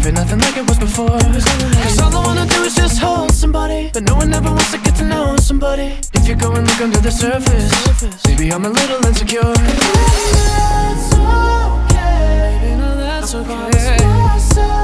Life ain't nothing like it was before. Cause all I wanna do is just hold somebody, but no one ever wants to get to know somebody. If you go and look under the surface, maybe I'm a little insecure. That's okay, baby, no, that's okay.